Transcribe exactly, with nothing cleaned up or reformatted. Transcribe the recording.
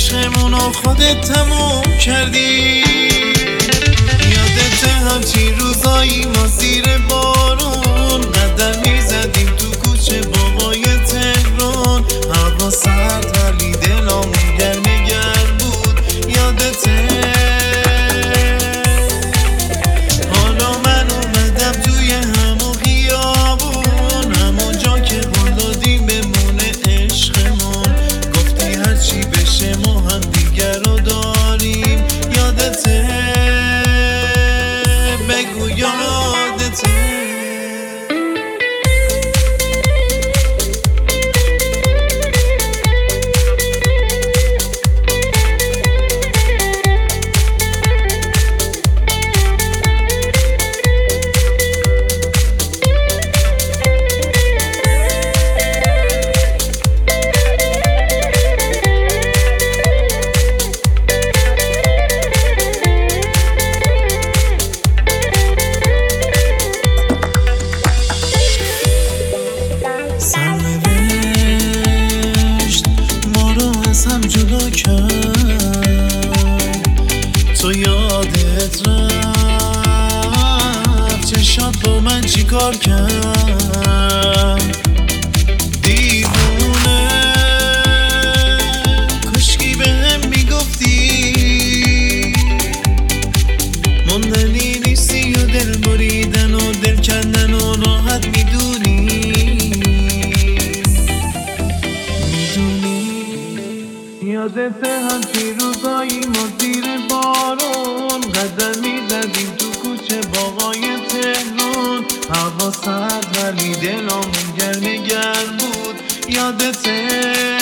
عشقمونو خودت تموم کردی. یادت همچین روزایی ما زیر بارون قدم میزدیم تو کوچه باغای تهران. هوا سرد ولی دلامون گرم گرم بود. یادته حالا من اومدم توی همون خیابون، همون جا که قول دادیم بمونه عشقمون. گفتی هرچی بشه ما هم دیگر رو داریم. یادته بگو یادته سرنوشت ما رو از هم جدا کرد. تو یادت رفت چشات با من چی کار کرد. دیوونه کشکی به هم میگفتی موندنی نیستی و دل بریدن و دل کندن و راحت میدونی. یادته همچین روزایی ما زیر بارون قدم میزدیم تو کوچه باغای تهران. هوا سرد ولی دلامون گرم گرم بود. یادته